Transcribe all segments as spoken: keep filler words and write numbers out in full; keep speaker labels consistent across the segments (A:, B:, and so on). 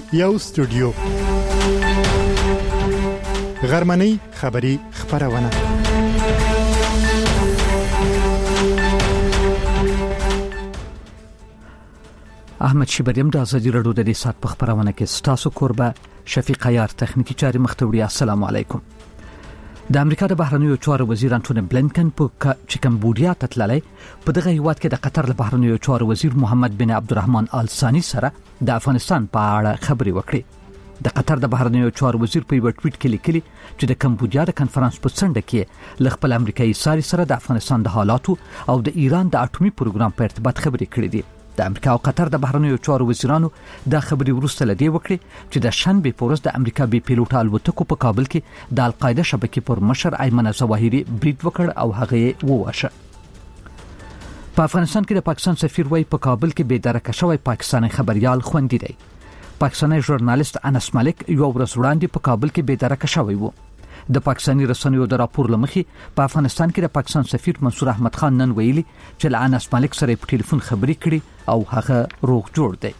A: یو استودیو غرمنۍ خبری خبرونه
B: احمد شیبریم د ازادي رادیو د دې سات په خبرونه کې ستاسو قربه شفیق عیار تخنیکی چاري مختوړي. السلام علیکم. د امریکا د بهرنیو چارو وزیر انټونی بلینکن په کمبودیا ته تللی په دغه هیواد کې د قطر د بهرنیو چارو وزیر محمد بن عبدالرحمن آل ثانی سره د افغانستان په اړه خبرې وکړې. د قطر د بهرنیو چارو وزیر په یو ټویټ کې لیکلي چې د کمبودیا د کنفرانس په څنډه کې ل خپل امریکایي ساري سره د افغانستان د حالاتو او د ایران د اټومي پروګرام په ارتباط خبرې کړې دي. د امریکا او قطر د بهرنیو چارو وزیرانو د خبرې وروسته لدی وکړي چې د شنبه په ورځ د امریکا بي پیلوټ الوتکو په کابل کې د القاعده شبکې پر مشر ایمن الظواهري برید وکړ او هغه وواشه. په افغانستان کې د پاکستان سفیر وای په کابل کې بې درکه شوی پاکستاني خبريال خوندي دی. پاکستاني ژورنالیست انس ملک یو ورځ وړاندې په کابل کې بې درکه شوی وو. د پاکستاني رسنیو د راپور لمخې په افغانستان کې د پاکستان سفیر منصور احمد خان نن ویلي چې له انس ملک سره په ټلیفون خبرې کړې او هغه روغ جوړ دی.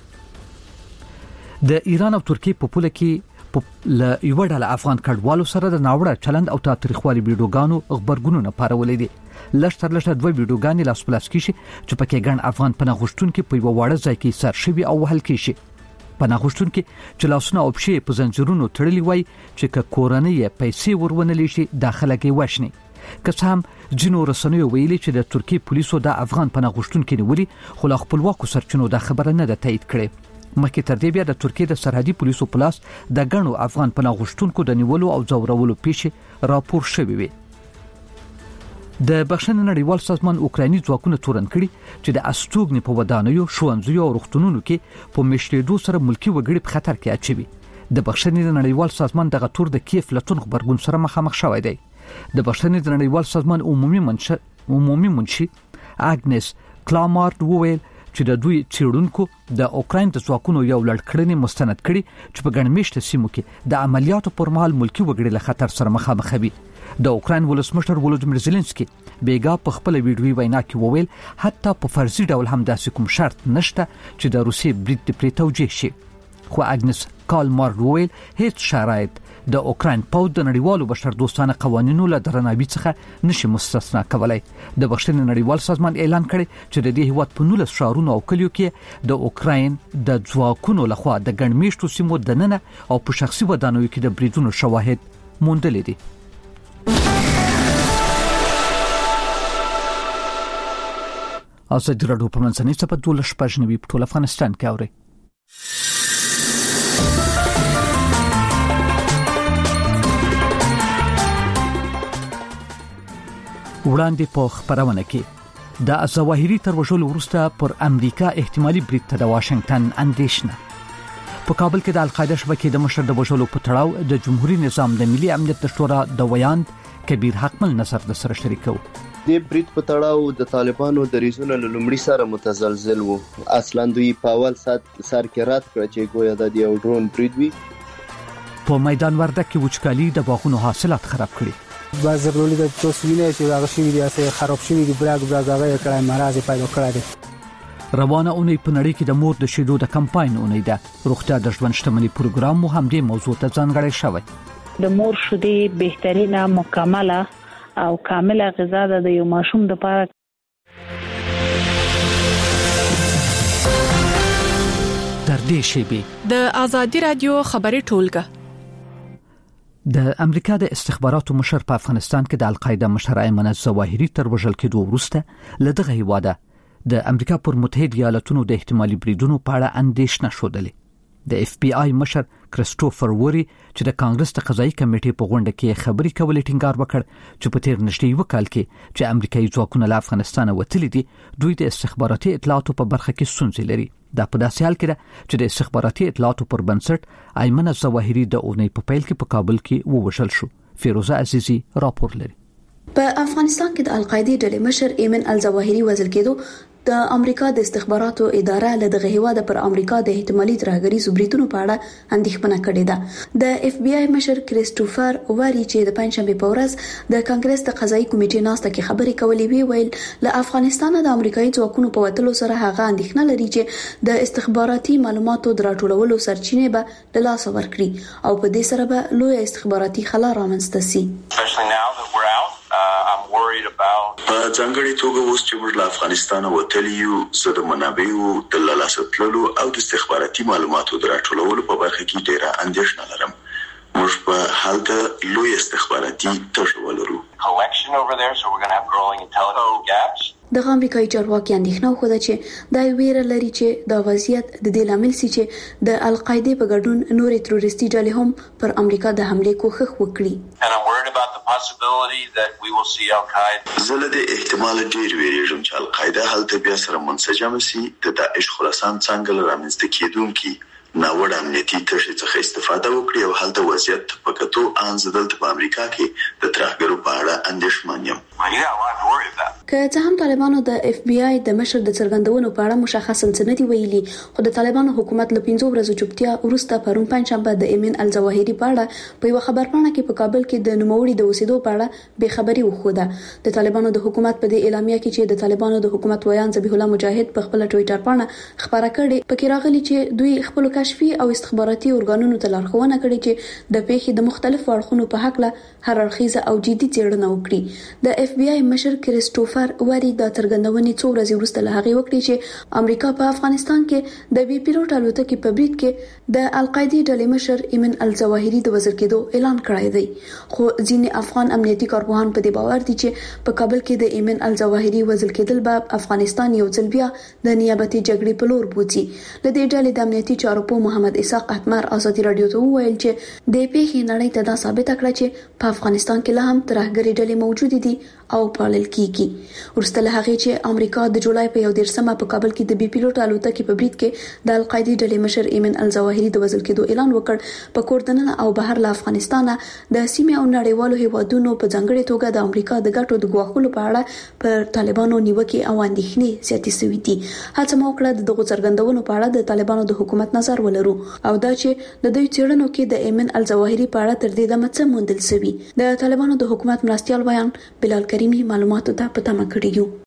B: د ایران او ترکیه په پوله کې له یو ډول افغان کډوالو سره د ناوړه چلند او تاریخوالي ویډیوګانو خبرګونونه پارولې دي. لښتر لښتر دوه ویډیوګانې لاس پلاس کیږي چې پکې ګڼ افغان پناهغوښتونکو په یو وړه ځای کې سر شوي او وهل کیږي. پناهغوښتونکو چې لاسونه او پښې په زنجیرونو تړلي وای چې ک کورنۍ پیسې ورونلې شي داخله کې وښني. که څه هم جنو رسنیو ویلي چې د ترکیه پولیسو د افغان پناهغوښتونکو نیولي خو له خپلواکو سرچینو دا خبره نه ده تایید کړې. مخکې تر دې بیا د ترکیه د سرحدي پولیسو په لاس د ګڼو افغان پناهغوښتونکو د نیولو او ځورولو پیښې راپور شوې وي. د بخښنې نړیوال سازمان اوکرایني ځواکونه تورن کړي چې د استوګنې په ودانیو شوونځیو او روغتونونو کې په مشلېدو سره ملکی وګړي په خطر کې اچوي. د بخښنې نړیوال سازمان دغه تور د کیف لټون خبرګون سره مخامخ شوی دی. د بخښنې نړیوال سازمان عمومي منشي عمومي منشي اګنس کلامارد وویل چې د دوی چیرونکو د اوکراین د ځواکونو یو لړکړنې مستند کړي چې په ګڼمېشته سیمو کې د عملیاتو پر مهال ملکی وګړي له خطر سره مخامخ وي. د اوکراین ولسمشر ولودیمیر زيلنسکي بیګا په خپل ویډیوي وینا کې وویل حتی په فرضي ډول هم داسې کوم شرط نشته چې د روسي برید پرې توجیه شي. خو اګنس کالمارد وویل هیڅ شرایط د اوکراین پوځ د نړیوالو بشردوستانه قوانینو له درناوي څخه نشي مستثنا کولای. د بخښنې نړیوال سازمان اعلان کړی چې د دې هیواد په نولس شهرونو او کلیو کې د اوکراین د ځواکونو لخوا د ګڼمېشتو سیمو دننه او په شخصي ودانیو کې د بریدونو شواهد موندل دي. ازادي رادیو په منځنۍ صفحه دوله شپږ نوي په ټول افغانستان کې اوري. وړاندې په خبرونه کې د الظواهري تر وژلو وروسته پر امریکا احتمالي برید ته د واشنگټن اندېښنه. په کابل کې د القاعده شبکې د مشر د وژلو په تړاو د جمهوریت نظام د ملي امنیت د شورا د ویاند کبیر حقمل نصر د سره شریکو.
C: د برید په تړاو د طالبانو د ریزونو لومړی سره متزلزل وو. اصلا دوی په اول سات سر کې رات کړ چې ګویا د یو ډرون برید وي.
B: په میدان وردګ کې وچکالي د باغونو حاصلات خراب کړي.
D: بعض ضروري د توسینه چې هغه شي دي اسه خراب شوی دي برګ برګ هغه کړه مرز پیدا کړی دی.
B: روانه اونۍ په نړۍ کې د مور د شیدو د کمپاین اونۍ ده. روغتیا د ژوند شتمنۍ پروګرام مو هم دې موضوع ته ځانګړی شوی.
E: د مور شیدې بهترینه مکمله او کامله غذا ده د یو ماشوم لپاره.
B: تر دې شیبې
F: د ازادي رادیو خبري ټولګه.
B: د امریکا د استخباراتو مشر په افغانستان کې د القاعده مشر ایمن الظواهري تر وژل کېدو وروسته له دغه هیواده د امریکا پر متحده ایالاتونو د احتمالي بریدونو په اړه اندېښنه شودلې. د اف بی آی مشر کریسټوفر ووري چې د کانګرس د قضایي کمیټې په غونډه کې خبري کولې ټینګار وکړ چې په تیر نږدې یو کال کې چې امریکایي ځواکونه له افغانستان وتلي دي دوی د استخباراتي اطلاعاتو په برخه کې ستونزې لري. دا په داسې حال کې ده چې د استخباراتي اطلاعاتو پر بنسټ ایمن الظواهري د اونۍ په پیل کې په کابل کې ووژل شو. فیروزه عزیزی راپور لري.
G: په افغانستان کې د القاعده ډلې مشر ایمن الظواهري وژل کېدو د امریکا د استخباراتو اداره له دغه هیواده پر امریکا د احتمالي ترهګریزو بریدونو په اړه اندېښمنه کړې ده. د اف بی آی مشر کریسټوفر واری چې د پنځشنبه په ورځ د کانګرس د قضایي کمیټې ناسته کې خبرې کولې وی ویل له افغانستان د امریکایي ځواکونو په وتلو سره هغه اندېښنه لري چې د استخباراتي معلوماتو د راټولولو سرچینې به له لاسه ورکړي او په دې سره به لوی استخباراتي خلا رامنځته شي.
H: په ځانګړي توګه اوس چې موږ له افغانستان وتلی یو زه د منابعو د له لاسه تللو او د استخباراتي معلوماتو د راټولولو په برخه کې ډېره اندېښنه لرم. موږ په هلته لوی استخباراتي تشه ولرو.
G: د امریکایي چارواکي اندېښنه وکړه چې دا ویره لري چې دا وضعیت د دې لامل سي چې د القاعده په ګډون نورې تروریستي ډلې هم پر امریکا د حمله کوښښ وکړي.
H: زه له دې احتمال ډېر ویریږم چې القاعده هلته بیا سره منسجم شي. د داعش خراسان څنګه رامنځته کېدونکي ناوړه امنیتي تشې څخه استفاده وکړي او هلته وضعیت په کتو ان زدل په امریکا کې د ترهګرو په اړه اندېښمن یم.
G: که څه هم طالبانو د اف بی آی د مشر د څرګندونو په اړه مشخصا څه نه دی ویلي، خو د طالبانو حکومت له پنځو ورځو چوپتیا وروسته پرون پنځشنبه د ایمن الظواهري په اړه په یو خبرپاڼه کې په کابل کې د نوموړي د اوسېدو په اړه به خبري وخوده. د طالبانو د حکومت په دې اعلامیه کې چې د طالبانو د حکومت ویان ذبیح الله مجاهد په خپل ټوئیټر باندې خبره کړې، پکې راغلي چې دوی خپل کشفي او استخباراتي ارګانونو ته لارښوونه کړې چې د پیښې د مختلفو اړخونو په حق له هر اړخیزه او جدي څېړنه وکړي. د اف بی آی مشر کریسټوفر واری د څرګندونې څو ورځې وروسته له هغې وکړي چې امریکا په افغانستان کې د بي پیلوټ الوتکې په برید کې د القاعده ډلې مشر ایمن الظواهري د وزیر کېدو اعلان کړی دی. خو ځینې افغان امنیتي کارپوهان په دې باور دي چې په کابل کې د ایمن الظواهري وزیر کېدل به افغانستان یو ځل بیا د نیابتي جګړې په لور بوځي. له دې ډلې د امنیتي چارو په محمد اسحاق احمر ازادي رادیو ته وویل چې د پیښې نړۍ ته دا ثابت کړه چې په افغانستان کې لا هم ترهګري ډلې موجود دي او پالل کیږي. ورسته له هغې چې امریکا د جولای په یو دیرشمه په کابل کې د بي پیلوټ الوتکې په برید کې د القاعده ډلې مشر ایمن الظواهري د وژل کېدو اعلان وکړ، په کور دننه او بهر له افغانستانه د سیمې او نړیوالو هیوادونو په ځانګړي توګه د امریکا د ګټو د ګواښلو په اړه پر طالبانو نیوکې او اندېښنې زیاتې شوې دي. هڅه مو وکړه د دغو څرګندونو په اړه د طالبانو د حکومت نظر ولرو او دا چې د دوی څېړنو کې د ایمن الظواهري په اړه تر دې دمه څه موندل شوي. د طالبانو د حکومت مرستیال ویان بلال کریمي معلوماتو ته په تمه کړی یو.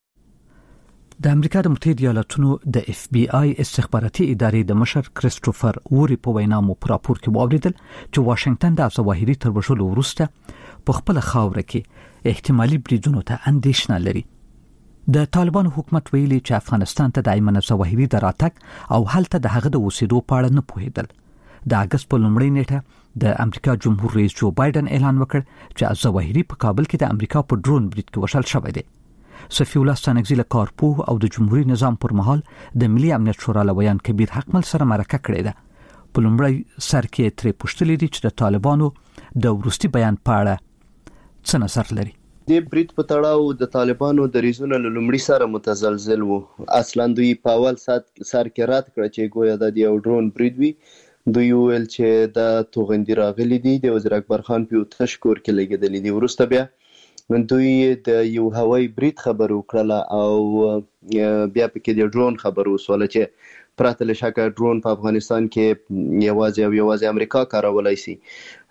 B: د امریکا د متحده ایالاتونو د اف بی آی استخباراتي ادارې د مشر کریسټوفر وری په وینا مو پر راپور کې واوریدل چې واشنگټن د الظواهري تر وژلو وروسته په خپل خاور کې احتمالي بریدونو ته اندېښنه لري. د طالبانو حکومت ویلي چې افغانستان ته د ایمن الظواهري د راتګ او هلته د هغه د اوسېدو په اړه نه پوهېدل. د اگست په لومړۍ نیټه د امریکا جمهور رئیس جو بایدن اعلان وکړ چې الظواهري په کابل کې د امریکا په ډرون برید کې وشل شوی دی. صفی الله ستانکزی له کارپوه او د جمهوریت نظام پر مهال د ملي امنیت شورا لویان کبیر حقمل سره مرکه کړې ده. په لومړی سر کې ترې پوښتلې دي چې د طالبانو د وروستي بیان په اړه څه نظر لري.
C: د برید په تړاو د طالبانو د ریزونو له لومړي سره متزلزل وو. اصلا دوی په اول سات سر کې رات کړ چې ګویا د یو ډرون برید وي. دوی ویل چې د توغندي راغلي دي د وزیر اکبر خان په تشکر کې لګیدلې دي. ورسته بیا دوی د یو هوایي برید خبر وکړه او بیا پکې د ډرون خبر وسوله چې پراته له شکه ډرون په افغانستان کې یوازې او یوازې امریکا کارولای شي.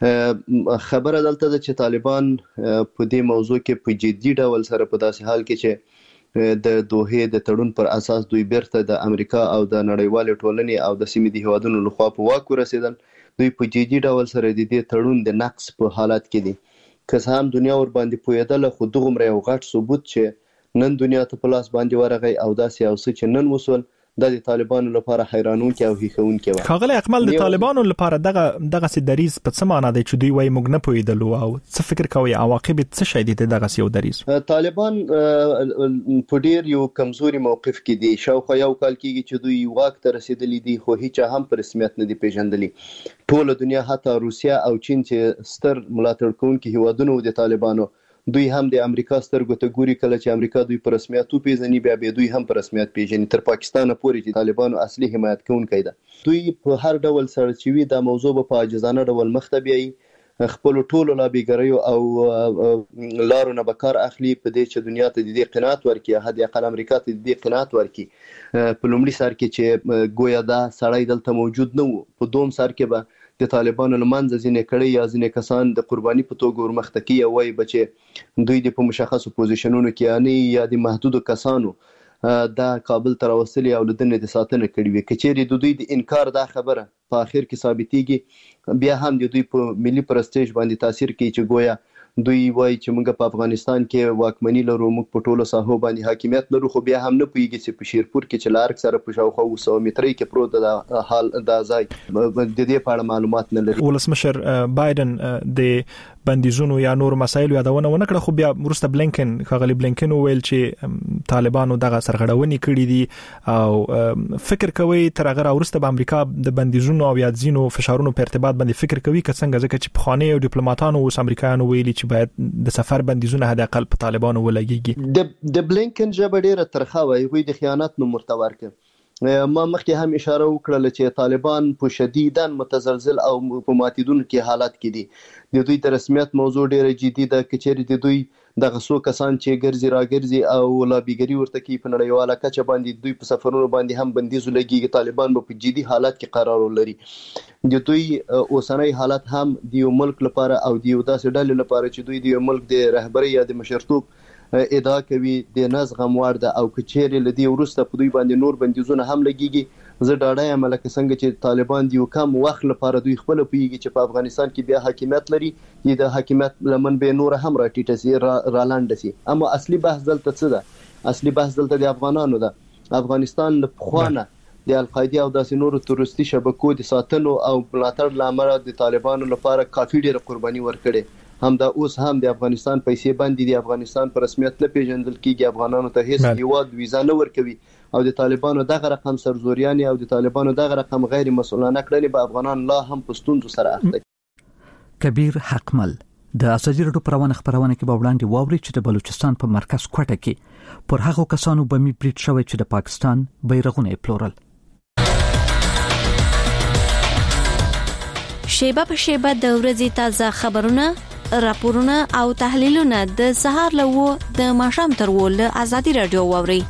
C: خبره دلته ده چې طالبان په دې موضوع کې په جدي ډول سره په داسې حال کې چې د دوحې د تړون پر اساس دوی بیرته د امریکا او د نړیوال ټولنې او د سیمې د هیوادونو لخوا په واک ورسېدل. دوی په جدي ډول سره د دې تړون د نقص په حالت کې دي. که څه هم دنیا ور باندې پوهېدله، خو دغومره یو غټ ثبوت چې نن دنیا ته په لاس باندې ورغی او داسې یو څه چې نن وسول دا د طالبانو لپاره حیرانونکي او هیښوونکي وه.
A: ښاغلی اکمل، د طالبانو لپاره دغه دغسې دریځ په څه معنا دی چې دوی وایي موږ نه پوهېدلو، او څه فکر کوئ عواقب څه شی دي د دغسې یو دریځ؟
C: طالبان په ډېر یو کمزوري موقف کې دي. شاوخوا یو کال کېږي چې دوی واک ته رسېدلي دي، خو هیچا هم په رسمیت نه دي پیژندلي. ټوله دنیا حتی روسیه او چین چې ستر ملاتړ کوونکي هیوادونه د طالبانو، دوی هم د امریکا سترګو ته ګوري. کله چې امریکا دوی په رسمیت وپیژني بیا به دوی هم په رسمیت پیژني، تر پاکستانه پورې چې طالبانو اصلي حمایت کوونکی ده. دوی په هر ډول سره چې وي دا موضوع به په عاجزانه ډول مخ ته بیایي. خپل ټولو لابیګریو او لارو نه بکار اخلي په دې چې دنیا ته د دې قناعت ورکړي، حد اقل امریکا ته د دې قناعت ورکړي. په لومړي سر کې چې ګویا دا سړی دلته موجود نه و، په دوم سر کې به د طالبانو لمنځه ځینې کړي یا ځینې کسان د قرباني په توګه ورمخته کوي او وایي به چې دوی د په مشخصو پوزیشنونو کې یعنې یا د محدودو کسانو دا کابل ته راوستلي او له دنې د ساتنه کړي وي. که چیرې د دوی د انکار دا خبره په اخر کې ثابتېږي، بیا هم د دوی په ملي پرستیج باندې تاثیر کوي چې ګویا دوی وایي چې موږ په افغانستان کې واکمني لرو، موږ په ټولو ساحو باندې حاکمیت لرو، خو بیا هم نه پوهېږي چې په شیرپور کې چې له ارګ سره په شاوخوا اوه سوه مترۍ کې پروت دا حال دا ځای د دې په اړه معلومات نه لري.
A: ولسمشر بایدن د بندیزونو یا نور مسایل یادونه ونه کړه، خو بیا وروسته بلینکن ښاغلي بلینکن وویل چې طالبانو دغه سرغړونې کړې دي او فکر کوي تر هغه وروسته به امریکا د بندیزونو او یا ځینو فشارونو په ارتباط باندې فکر کوي که څنګه، ځکه چې پخواني او ډیپلوماټانو اوس امریکایانو ویلي چې باید د سفر بندیزونه حد اقل په طالبانو ولګيږي.
C: د د بلینکن ژبه ډیره ترخه وایي، هغوی د خیانت نوم ورته ورکړ. ما مخکې هم اشاره وکړه چې طالبان په شدیداً متزلزل او په ماتیدونکي حالت کې دي. د دوی د رسمیت موضوع ډیره جدي ده، که چیرې د دوی دغه څو کسان چې ګرځي راګرځي او لابیګري ورته کوي په نړیواله کچه باندې دوی په سفرونو باندې هم بندیز ولګي، طالبان به په جدي حالت کې قرار ولري. د دوی اوسنۍ حالت هم د یو ملک لپاره او د یو داسې ډلې لپاره چې دوی د یو ملک د رهبرۍ یا د مشرتوب ادعا کوي د نزغم وړ ده، او که چیرې له دې وروسته په دوی باندې نور بندیزونه هم لګیږي، زه ډاډه یم لکه څنګه چې طالبان د یو کم وخت لپاره دوی خپله پوهېږي چې په افغانستان کې بیا حاکمیت لري، د حاکمیت لمن به نور هم راټیټه سي رالانډه سي. اما اصلي بحث دلته څه ده؟ اصلي بحث دلته د افغانانو ده. افغانستان له پخوانه د القاعده او داسې نورو تروریستي شبکو د ساتنو او ملاتړ لامل د طالبانو لپاره کافي ډېره قرباني ورکړې. هم دا اوس هم د افغانستان پیسې باندې د افغانستان پر رسمیت نه پیژندل کیږي، افغانانو ته هیڅ هیواد ویزا نه ورکوي، او د طالبانو دغه رقم سرزوریان او د طالبانو دغه رقم غیر مسؤلانه کړنې به افغانان لا هم په ستونزو سره اخته دي.
B: کبیر حقمل د ازادي راډیو پروانه خبرونه کې به وړاندې واوري چې د بلوچستان په مرکز کوټه کې پر هغو کسانو بمي بریټ شوی چې د پاکستان بیرغونه پلورل.
I: شیبه په شیبه د ورځې تازه خبرونه، راپورونه او تحلیلونه د سهار لوو د ماښام تر ول ازادي راډیو واوري.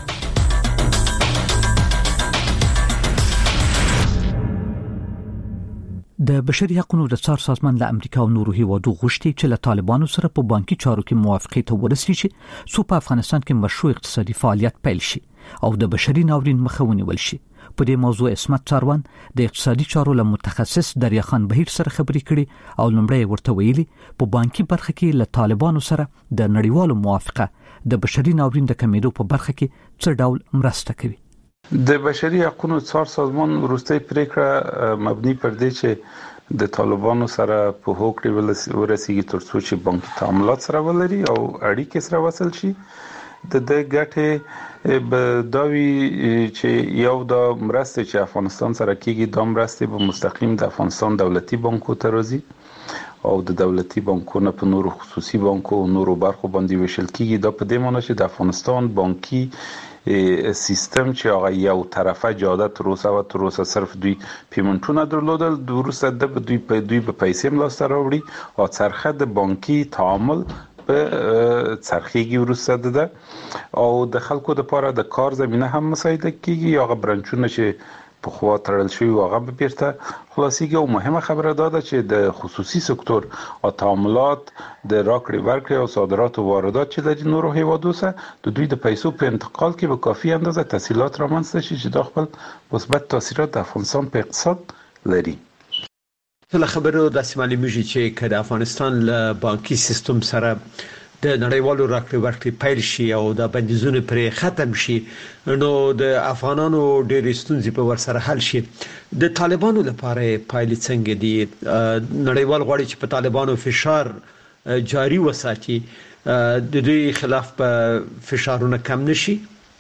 B: د بشري حقوقو د څار سازمان له امریکا او نورو هیوادو غوښتي چې له طالبانو سره په بانکي چارو کې موافقه ته ورسیږي چې څو په افغانستان کې مشروع اقتصادي فعالیت پیل شي او د بشري ناورین مخه ونیول شي. په دې موضوع اسمت چاروان د اقتصادي چارو له متخصص دریا خان بهیر سره خبرې کړي او لومړی ورته ویلي په بانکي برخه کې له طالبانو سره د نړیوالو موافقه د بشري ناورین د کمیدو په برخه کې څه ډول مرسته کوي.
J: د بشري حقوقو څار سازمان وروستۍ پریکړه مبني پر دې چې د طالبانو سره په هوکړه ورسیږي ترڅو چې بانکي تعاملات سره ولري او اړیکې سره وصل شي. د د ګټه به داوی چې یو د مرسته چې افغانستان سره کیږي د مرسته به مستقیم د افغانستان دولتي بانکو ته راځي او د دولتي بانکونو په نورو خصوصي بانکو او نورو برخو باندې وشل کیږي. دا په دې معنی چې د افغانستان بانکي سیستم چې هغه یو طرفه جاده تر اوسه و تر اوسه صرف دوی پیمنټونه درلودل، د وروسته د دوی په دوی په پیسې ملاسته راوړي او څرخه د بانکي تعامل په څرخيږي وروسته ده او د خلکو لپاره د کار زمينه هم مساعده کیږي. هغه برانچونه چې په خوا تړل شوی هغه به بیرته خلاصيږي. او مهمه خبره ده چې د خصوصي سکتور او تعاملات د راکړې ورکړې او صادرات او واردات چې د نورو هیوادو سره د دوی د پیسو په انتقال کې به کافي اندازه تسهیلات رامنځته شي چې د خپل مثبت تاثیرات د افغانستان په اقتصاد لري.
K: له خبرو د سیمالي میږي چې کله افغانستان له بانکي سیستم سره د نړیوالو راکړې ورکړې پیل شي او د بندیزونو پرې ختم شي، نو د افغانانو ډېرې ستونزې په ورسره حل شي. د طالبانو لپاره پایلې څنګه دي؟ نړیوال غواړي چې په طالبانو فشار جاري وساتي، د دوی خلاف په فشارونه کم نشي.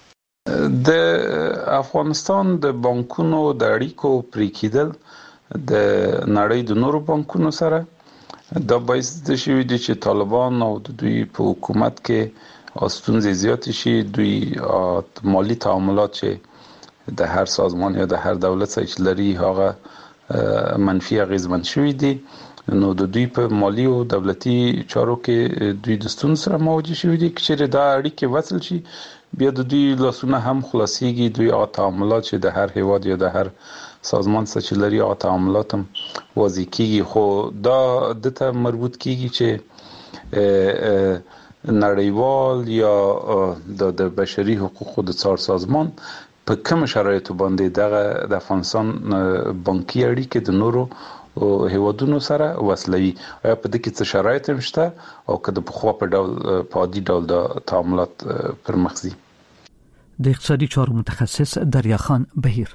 J: د افغانستان د بانکونو د اړیکو پرې کېدل د نړۍ د نورو بانکونو سره دا باعث د شوی دي چې طالبان او د دوی په حکومت کې ستونزې زیات شي. دوی مالی تعاملات چې د هر سازمان یا د هر دولت سره لري هغه منفي اغیزمن شوی دي. نو د دوی په مالی او دولتي چارو کې دوی د ستونزو سره مواجه شوي دي چې دا اړیکې وصل شي بیا د دوی لاسونه هم خلاصيږي دوی او تعاملات چې د هر هیواد یا د هر سازمان سره چې لري او تعاملات هم واضح کیږي خو دا دته مربوط کیږي چې نړیوال یا د بشري حقوقو د څار سازمان په کوم شرایطو باندې دغه د افغانستان بانکي اړیکې د نورو او هیوادونو سره وصلوي یا په دې کې څه شرایط مشته او کله په خو په ډول په عادي ډول د تعاملات پر مخزي
B: د اقتصادي چارو متخصص دریا خان بهیر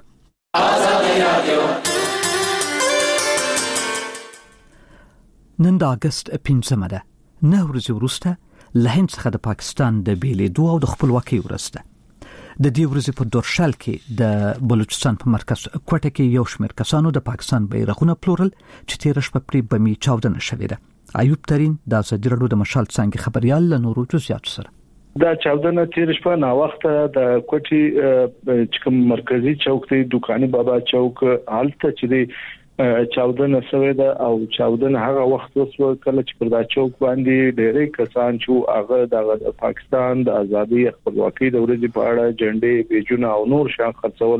B: نن د اگست پنځمه ده نه ورځې وروسته له هند څخه د پاکستان د بیلېدو او د خپلواکۍ ورسته د دې ورځې په دورشل کې د بلوچستان په مرکز کوټه کې یو شمېر کسانو د پاکستان بیرغونه پلورل چې تیر شپه پرې بمي چاودنه شوې ده ایوب ترين د ازادي رادیو د مشال څنګه خبريال له نورو جزئیات سره
L: دا چاودنه تیر شپه نا وخت د کوټي چې کوم مرکزی چوک ته دکاني بابا چوک حالت چې چاودنه سوي ده او چاودنه هغه وخت وسو کله چې پر دا چوک باندې ډېرې کسان چې هغه د پاکستان د ازادي خپلواکۍ د ورځې په اړه جنډې بیجونه او نور شان خرڅول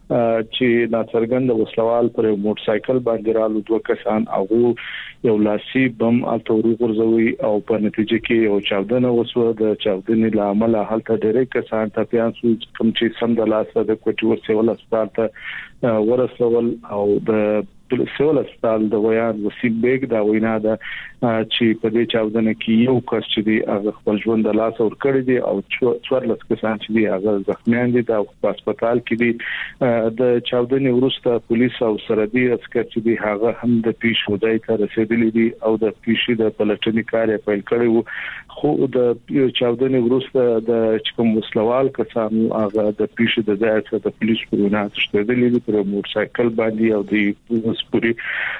L: چې ناڅرګند وسلوال پر موټر سایکل باندې رالو دوه کسان او یو لاسي بم اتوري ورزوي او په نتیجه کې یو چاودنه وسو د چاودنې لامل هلته ډېرې کسان ته پیان سو کوم چې سم د لاسه د کوټي ورسول هسپتال ته ورسول او د سیول هسپتال د ویان وسیم بیگ دا وینا ده چې په دې چاودنه کې یو کس چې دی هغه خپل ژوند د لاس ور کړی دی او څوارلس کسان چې دی هغه زخمیان دي د هسپتال کې دي د چاودنې وروسته پولیس او سرحدي عسكر چې دی هغه هم د پیش ودای ته رسیدلي دي او د پیشي د پلټنې کار یې پیل کړی وو خو د چاودنې وروسته د کوم وسلوال کسان هغه د پیشي د ځای څخه د پولیس پرونه تشدیدلي دي پر موټر سایکل باندې او د پوری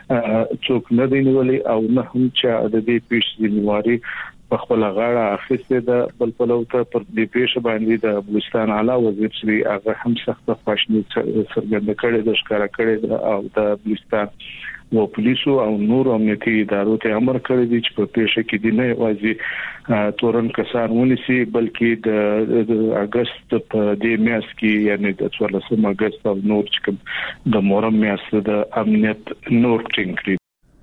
L: څوک نه دی نیولې او نه هم چې د دې پیښ ذمہواری په خپل غاړه اخیسته ده بل په لوته پر دې پیښ باندې د بلوچستان اعلی وزیر شری هغه هم سخت خواشنی سرګند کړي د ښکارا کړي او د بلوچستان و پولیسو او نور امنیتي ادارو ته امر کړی دی چې په پیښه کې دی نه واځي تورن کسان ونیسي بلکې د اگست په دې میاشت کې یعنی د څوارلسم اگست او نور چې د مورم میاشت د امنیت نور ټینګ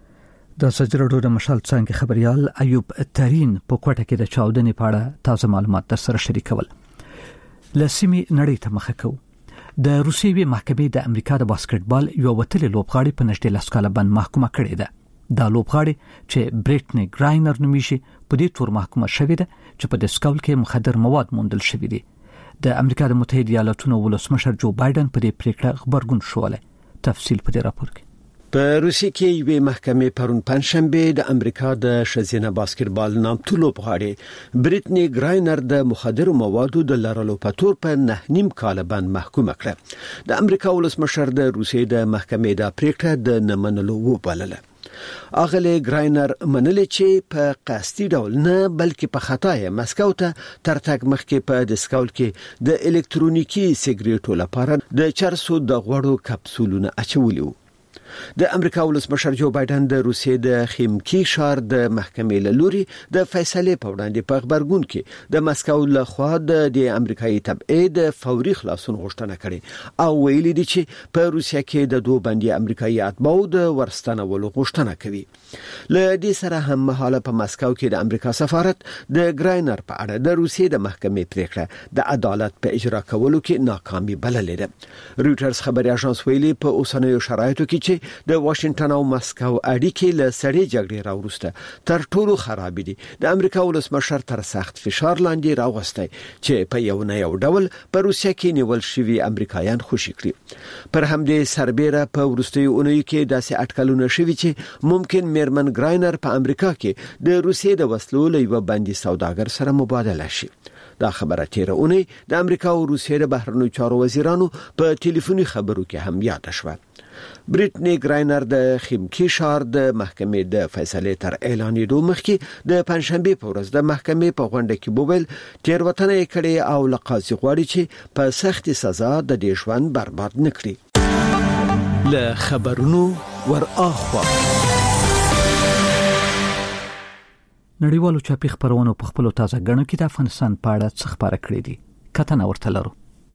B: د سجرډو د مشال څنګه خبريال ایوب ترين په کوټه کې د چاودنې په اړه تازه معلومات در سره شریکول لسمی نړۍ ته مخه کو د روسیې محکمې د امریکا د باسکټبال یو وتلې لوبغاړي په نږدې لاس کاله باندې محکومه کړې ده دا لوبغاړي چې بریټنی ګراینر نومیږي په دې تور محکومه شوې ده چې په دسکول کې مخدر مواد موندل شوې دي د امریکا د متحده ایالاتونو ولسمشر جو بایدن په دې پریکړه خبرګون شوله تفصیل په دې راپور کې
K: په روسیې کې یوې محکمې پرون پنځشنبه د امریکا د ښځینه باسکټبال نامتو لوبغاړي بریټنی ګراینر د مخدر موادو د لارلو په تور په نه نیم کال باندې محکومه کړه د امریکا ولسمشر د روسیې د محکمې د پریکړه د نمنلو وبلله اغله ګراینر منل چې په قصدي ډول نه بلکې په خطا یې مسکو ته تر تګ مخکې په دسکول کې د الکترونیکی سیګریټو لپاره د چرسو د غوړو کپسولونه اچولي د امریکا ولسمشر جو بایدن د روسیې د خیمکی ښار د محکمې له لوري د فیصلې په وړاندې په خبرګون کې د مسکو له خوا د امریکایي تبعید فوري خلاصون غوښتنه کړې او ویلي دي چې په روسیه کې د دوه باندې امریکایي اتباو د ورستنولو غوښتنه کوي له دې سره هم مهاله په مسکو کې د امریکا سفارت د ګراینر په اړه د روسیې د محکمې پریکړه د عدالت په اجرا کولو کې ناکامي بللې ده رويټرز خبري اژانس ویلي په اوسنیو شرایطو کې چې د واشنگټن او مسکو اړیکې له سړې جګړې راوروسته تر ټولو خراب دي د امریکا ولسمشر تر سخت فشار لاندې راوستي چې په یو نه یو ډول په روسیه کې نیول شوی امریکایان خوشی کړي پر همدې سربېره په ورستیو اونۍ کې داسې اټکلونه شوي چې ممکن میرمن ګراینر په امریکا کې د روسیې د وسلو له یو باندې سوداګر سره مبادله شي دا خبره تیر اونۍ د امریکا او روسیې د بهرنیو چارو وزیرانو په ټلیفوني خبرو کې هم یاد شوه بریټنی ګراینر د خیمکی ښار د محکمې د فیصلې تر اعلانېدو مخکې د پنځشنبه په ورځ د محکمې په غونډه کې بوبل تیروتنه کړې او لقاضي غواړي چې په سخت سزا د دې ژوند برباد نکړي
B: له خبرونو ور اخوا نړیوالو چاپی خبرونو په خپل تازه غنو کې د افغانستان په اړه څه خبره کړې دي کتنه ورته لرو.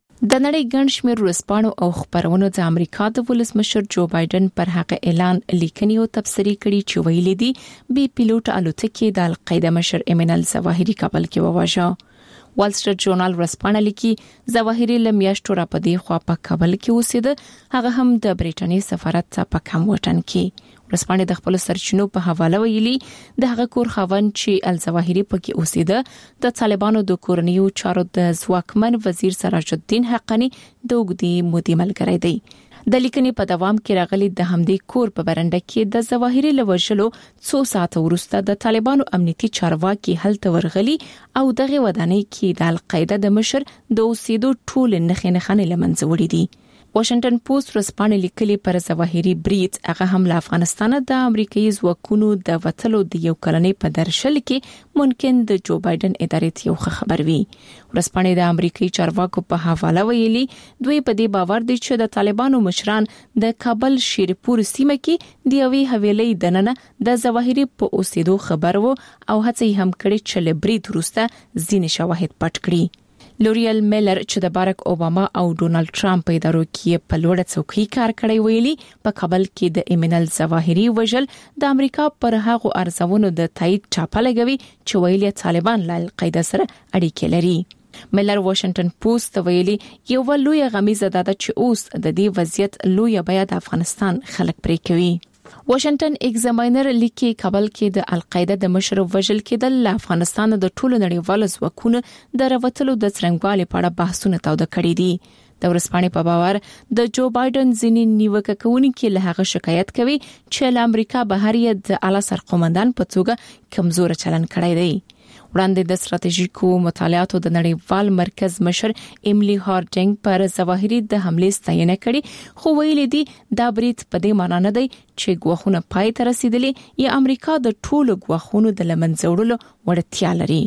F: د نړۍ ګڼ شمېر ورسپانو او خبرونو د امریکا د ولسمشر جو بایدن پر هغه اعلان لیکنی او تبصری کړي چې ویلي دي بي پیلوټ الوتکې د القاعده مشر ایمن الظواهری کابل کې وواژه. وال سټریټ ژورنال ورسپانه لیکي ظواهری لمیاشتو را پدې خوا په کابل کې اوسېده، هغه هم د بریټانیا سفارت څخه په کم وطن کې. ورسپانه د خپل سرچینو په حواله ویلي د هغه کور خاوند چې الظواهری پکې اوسېده د طالبانو د کورنیو چارو د ځواکمن وزیر سراج الدین حقانی د وګړي مودي ملګری دی. د لیکنې په دوام کې راغلي د همدې کور په برنده کې د ظواهری لوجلو څو ساعت وروسته د طالبانو امنیتي چارواکي هلته ورغلي او دغه ودانۍ کې د القاعده د مشر د اوسېدو ټول نخښې نښانې لمنځه وړي دي. واشنگټن پوسټ ورسپانه لیکلي پر ظواهری بریټ هغه هم له افغانستان د امریکایي ځواکونو د وټلو د یو کلنې په درشل کې ممکن د جو بایدن ادارې یو خبر وي. ورسپانه د امریکایي چارواکو په حواله ویلي دوی په دې باور دي چې د طالبانو مشران د کابل شیرپور سیمه کې د یوې حویلۍ دننه د ظواهری په اوسېدو خبر وو او هڅه هم کړې چې له بریټ وروسته ځینې شواهد پټ کړي. لوریل میلر چې د بارک اوباما او ډونالد ټرمپ په ادارو کې په لوړه څوکۍ کار کړی ویلي په کابل کې د ایمن الظواهری وژل د امریکا پر هغو ارزونو د تایید چاپه لګوي چې ویلي طالبان له القاعده سره اړیکې لري. میلر واشنگټن پوسټ ویلي یو لوی غمیزه ده چې اوس د دې وضعیت لوی بیا د افغانستان خلک پرې کوي. واشنگټن ایگزامینر لیکي کابل کې د القاعده د مشر وژل کېدل له افغانستان د ټولو نړیوالو ځواکونو د راوتلو د څرنګوالي په اړه بحثونه تاوده کړي دي. د ورسپانې په باور د جو بایدن ځینې نیوکه کوونکي له هغه شکایت کوي چې له امریکا بهر یې د اعلی سرقومندان په توګه کمزور چلن کړی دی. وړاندې د ستراتیژیکو مطالعاتو د نړیوال مرکز مشر ایملی هارډینګ پر ظواهری د حملې ستاینه کړي خو ویلي دي دا بریټ په دې معنی نه دی چې ګواښونه پای ته رسیدلي یا امریکا د ټولو ګواښونو د لمنځه وړلو وړتیا لري.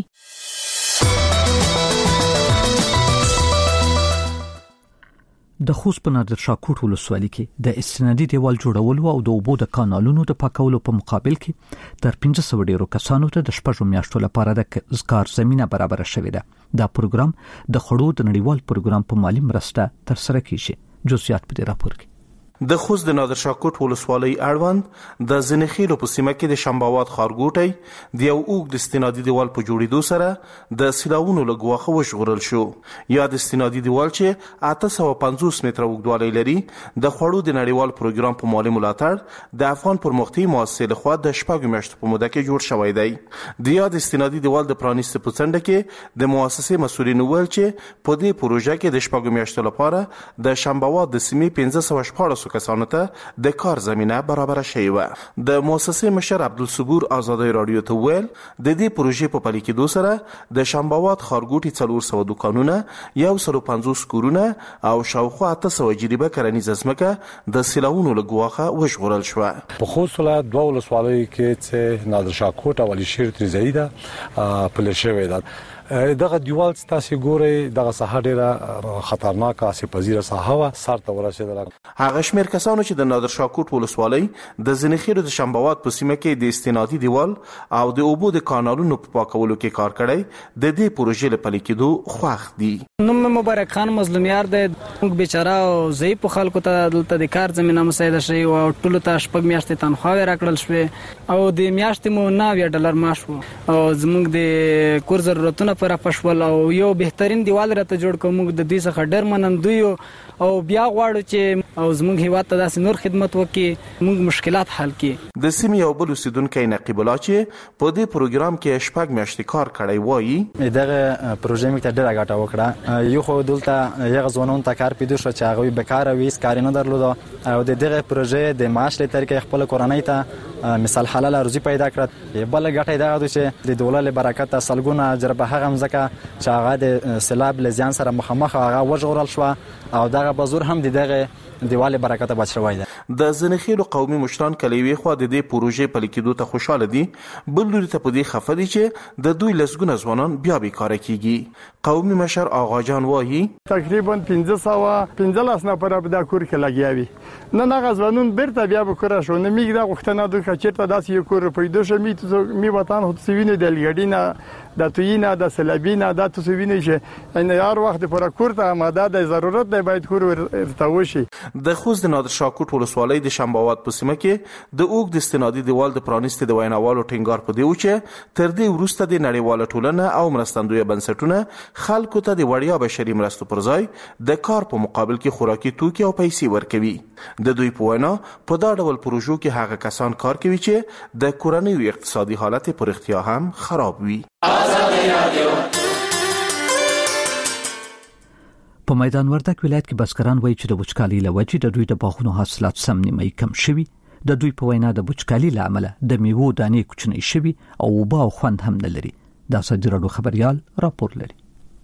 B: د خوست په نادر شاه کوټ ولسوالۍ کې د استنادي دیوال جوړولو او د اوبو د کانالونو د پاکولو په مقابل کې تر پنځه سوه ډیرو کسانو ته د شپږو میاشتو لپاره د کار زمينه برابر شوې ده. دا پروګرام د خړو د نړیوال پروګرام په مالی مرسته تر سره کیږي. جزئیات په دې راپور کې.
M: د خوست د نادر شاه کوټ ولسوالۍ اړوند د زنخیلو په سیمه کې د شنباوات خارګوټي د یو اوږد استنادي دیوال په جوړېدو سره د سیلاوونو له ګواښه وژغورل شو. یا د استنادي دیوال چې اته سوه پنځوس متره اوږدوالی لري د خوړو د نړیوال پروګرام په مالي ملاتړ د افغان پرمختیایي مؤسسې لخوا د شپږو میاشتو په موده کې جوړ شوی دی. د یاد استنادي دیوال د پرانیستو په څنډه کې د مؤسسې مسؤلین وویل چې په دې پروژه کې د شپږو میاشتو لپاره د شنباوات د سیمې پنځه سوه شپاړس کسانو ته د کار زمينه برابر شوی و. د مؤسسې مشر عبدالصبور آزادۍ رادیو ته ویل د دې پروژې په پلي کېدو سره د شنباوات خارګوټي څلور سوه دکانونه یو سل پنځوس کورونه او شاوخوا اته سوه جریبه کرنیزه ځمکه د سیلاوونو له ګواښه وژغورل شوه.
N: په خوست ولایت دوه ولسوالیو کې چې نادر شاه کوټ او علي شیر تریزایي ده پلي شوی ده. دغه دیوال تاسو ګورئ دغه ساحه ډیره خطرناکه سپزیره ساحه و سر ته ورسېدل.
M: هغه شمیر کسانو چې د نادر شاه کوټ ولسوالۍ د زنخیلو د شنباوات په سیمه کې د استنادي دیوال او د اوبو د کانالونو په پاکولو کې کار کړی د دې پروژې لپاره کېدو خوښ دي.
O: نوم مبارک خان مظلومیار دی. موږ بیچاره او ضعیف خلکو ته دلته د کار زمينه مساعده شي او ټول ته شپږ میاشتې تنخواه راکړل شوې او د میاشتې مو نوي ډالر معاش وو او زموږ د کور ضرورتونه پر پښول او یو بهترین دیوال راته جوړ کوم د دې څخه ډېر منندوی او بیا غواړو چې او زموږ هیواد ته داسې نور خدمت وکړي موږ مشکلات حل کړي.
M: د سیمې یو بل اوسیدونکی نقیب الله چې په دې پروګرام کې شپږ میاشتې کار کړی وایي
P: دغه پروژې موږ ته ډېره ګټه وکړه. یو خو دلته یو ځوانان ته کار پیدا شو چې هغه بیکاره وي کار نه درلود او د دغه پروژې د معاش لپاره طریقې خپل کورنۍ ته مثال حلال روزي پیدا کړه. بل ګټه دا ده چې د دولت له برکت سلګونه جربه هغه ځکه چې هغه د سیلاب لزیان سره مخامخ هغه وژغورل شو او دغه بازور هم دغه دیواله برکت بچوي ده.
M: د زنخیلو قومي مشران کلیوي خو د دې پروژې په لیکدو ته خوشاله دي. بل لوري ته په دې خفه دي چې د دوی لسګونه ځوانان بیا بیکاره کیږي. قومي مشر آغا جان وایي
Q: تقریبا پنځه سوه پنځلس نفره په دا کور کې لګیا وي نن هغه ځوانان بیرته بیا به کور شو نه میږي دا غوښتنه دوی چېرته داسې یو کور پیدا شي می می وطن هڅ ویني د لګډینه د توینا د سلابینا د تاسو ویني چې ان هر وخت پر کور ته آماده د ضرورت دی باید کور ورته وشي
M: د خوست د نادر شاه کوټ ولسوالۍ د شنباوات په سیمه کې د اوګ د استنادي دیوال د پرانیستي د ویناوالو ټینګار په دی چې تر دې وروسته د نړیواله ټولنه او مرستندوی بنسټونه خلکو ته د وړیا بشري مرستو پر ځای د کار په مقابل کې خوراکي توکي او پیسې ورکوي. د دوی په وینا په دا ډول پروژو کې هغه کسان کار کوي چې د کورنۍ او اقتصادي حالت پر اختیا هم خراب وي.
B: په میدان وردګ ولایت کې بسکران وایي چې د وچکالۍ له وجې د دوی د باغونو حاصلات سم نیمه کم شوي. د دوی په وینا د وچکالۍ له امله د میوو دانې کوچنۍ شوي او اوبه او خوند هم نه لري. دا صدراړو خبريال راپور لري.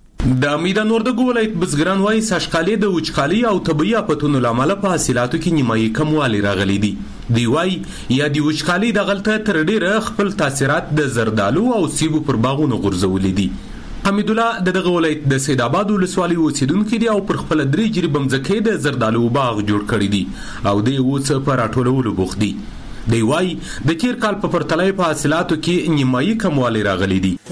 R: د میدان وردګ ولایت بزګران وایي ساشقالې د وچکالۍ او طبيعي آفتونو لامل په حاصلاتو کې نیمایي کموالی راغلی دي. دی وایي یا د وچکالۍ د غلطه تر ډیره خپل تاثیرات د زردالو او سیبو پر باغونو غورځولي دي. حمید الله د دغه ولایت د سید آباد ولسوالۍ اوسیدونکو دی او پر خپل درې جری بمځکې د زردالو باغ جوړ کړی دی او د اوس په راټولولو بوخت دی. دی وایي د تیر کال په پرتله په حاصلاتو کې نیمایي کموالی راغلی دي.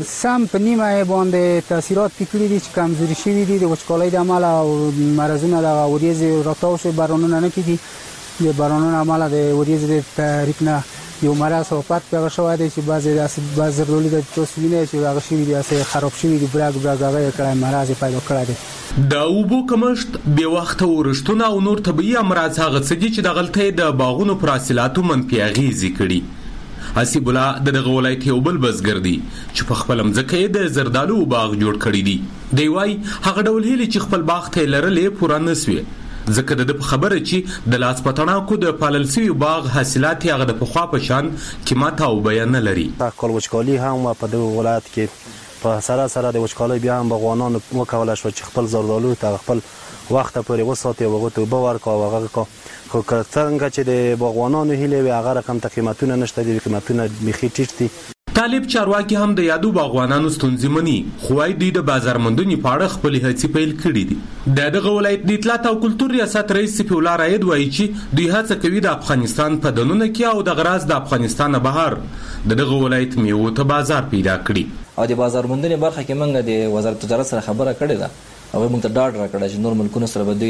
D: سم په نیمه باندې تاثیرات پکړي دي چې کمزوري شوي دي د وچکالۍ د عمل او مرزونه د وریځ راتاو شو بارانونه نه کیږي د بارانونو عمل د وریځ د تاریخ نه یو مرز او پات پیغه شوی دی چې بعضی د بعض زردالو د توسوینه چې هغه شوی دی چې خراب شوی دی برګ برګ هغه کړه مرز پیدا کړی دی.
R: د اوبو کمښت بې وخته ورښتونه او نور طبيعي امراض هغه څه دي چې د غلطۍ د باغونو پر حاصلاتو منفي اغېزې کړي. حسیب الله د دغه ولایت یو بل بزګر دی چې په خپل مځکه د زردالو باغ جوړ کړی دی. دی وایي هغه ډول هیله چې خپل باغ ته لرلې پوره نسوي ځکه د خبره چې د لاس پټاناکو د پالل سوي باغ حاصلات هغه د پخوا په شان قیمت او بیان نه لري.
S: کال وچکالي هم په دغه ولایت کې په سره سره د وچکالۍ بیا هم باغوانانو وکولای شو چې خپل زردالو ته خپل وخت پورې وساتي او هغه ته باور کا او هغه کا خو څنګه چې د باغوانانو هیله وي هغه رقم ته قیمتونه نشته دي قیمتونه مخې ټیټ دي.
R: طالب چارواکي هم د یادو باغوانانو ستونزې مني خو وايي دوی د بازار موندنې په اړه خپل هڅې پیل کړې دي. د دغه ولایت د اطلاعات او کلتور ریاست رئیس صفی الله راید وایي چې دوی هڅه کوي د افغانستان په دنونه کې او د غراز د افغانستان بهر د دغه ولایت میوو ته بازار پیدا کړي.
T: او د بازار موندنې برخه کې موږ د وزارت تجارت سره خبره کړې ده او موږ ته ډاډ راکړه چې نور ملکونو سره به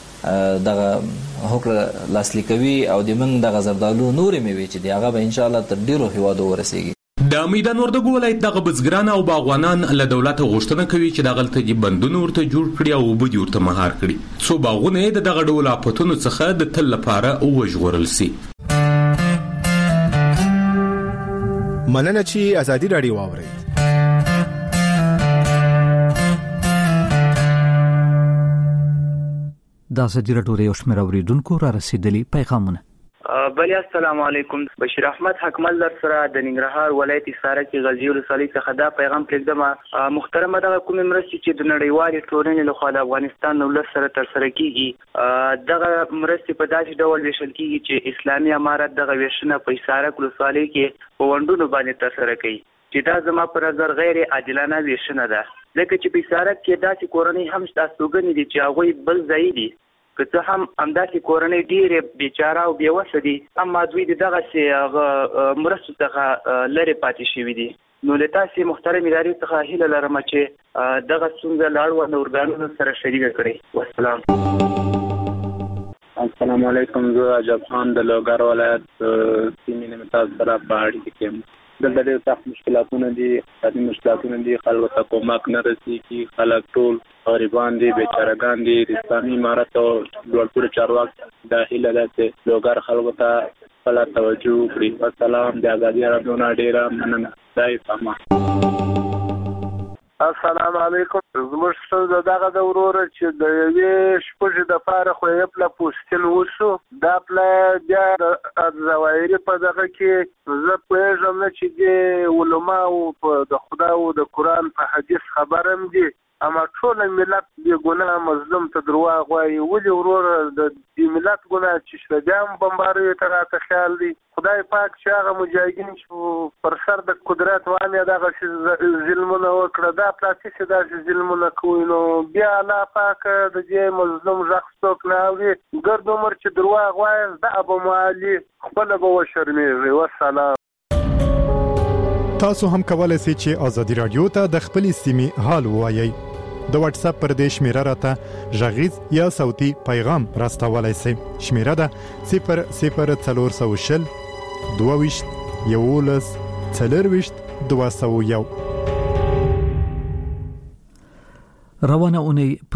T: دوی دغه هوکړه لاسلیک کوي او د موږ د زردالو نورې میوې چې دی هغه به ان شاء الله تر ډیرو هیوادو ورسیږي.
R: د میدان وردګ ولایت دغه بزګران او باغوانان له دولت غوښتنه کوي چې دغه تلتي بندونه ورته جوړ کړي او وبدي ورته مهار کړي څو باغونه د دغه ډول اپتونو څخه د تل لپاره وژغورل سي.
U: مننه چې ازادي رادیو واوري.
B: دا ازادي رادیو یو شمېر اوریدونکو را رسیدلي پیغامونه.
V: بلی السلام علیکم. بشیر احمد حکمل در سره د ننګرهار ولایت ساره کې غزي ولسوالۍ څخه دا پیغام پرېږدم. محترمه دغه کومې مرستې چې د نړیوالې ټولنې لخوا د افغانستان دولت سره ترسره کیږي دغه مرستې په داسې ډول ویشل کیږي چې اسلامي امارت دغه ویشنه په ساره ولسوالۍ کې په وندونو باندې ترسره کوي چې دا زما په نظر غیر عادلانه ویشنه ده ځکه چې په ساره کې داسې کورنۍ هم شته ستوګنې دي چې هغوی بل ځای دي که څه هم همداسې کورنۍ ډېرې بیچاره او بېوسه دي اما دوی د دغسې هغه مرستو څخه لرې پاتې شوي دي. نو له تاسې محترم ادارې څخه هیله لرم چې دغه ستونزه له اړونده ارګانونو سره شریکه کړئ. والسلام.
W: السلام علیکم. زه عجب خان د لوګر ولایت سیمې نه تاسو سره په اړیکه کې یم. دلته ډېر سخت مشکلاتونه دي اقتصادي مشکلاتونه دي خلکو ته کومک نه رسېږي خلک ټول غریبان دي بیچارهګان دي. د اسلامي امارت او لوړپوړي چارواکو دا هیله ده چې لوګر خلکو ته خپله توجه وکړي. والسلام. د ازادي رادیو نه ډېره مننه. خدای پامان.
X: السلام علیکم. زموږ ستونزه دغه ده وروره چې د یوې شپږې دپاره خو یې پله پوستین وشو دا پله بیا د ظواهري په دغه کې زه پوهېږم نه چې دې علماو په د خدای او د قرآن په حدیث خبر هم دي اما ټول ملت د ګناه مظلوم ته درواغ وایي ولې ورور د ملت ګناه چې شلګام بمباري تر راته خیال دی خدای پاک چې هغه مجاهدین چې پر سر د قدرت وانه دغه ظلمونه وکړه دا پلاستیک د ظلمونه کوي نو بیا الله پاک د دې مظلوم ځخصوک نه وي ګرد عمر چې درواغ وایي د ابو معالی خپل به وشرمېږي والسلام.
U: تاسو هم کولای شئ چې ازادي رادیو ته د خپل سیمې حال وایي د واتس اپ پر دې شمیره راته ژغیز یا صوتي پیغام راستولای شئ. شمیره ده صفر صفر څلور سوه شل دوه ویشت یولس څلور ویشت دوه سوه یو.
B: روانه اونۍ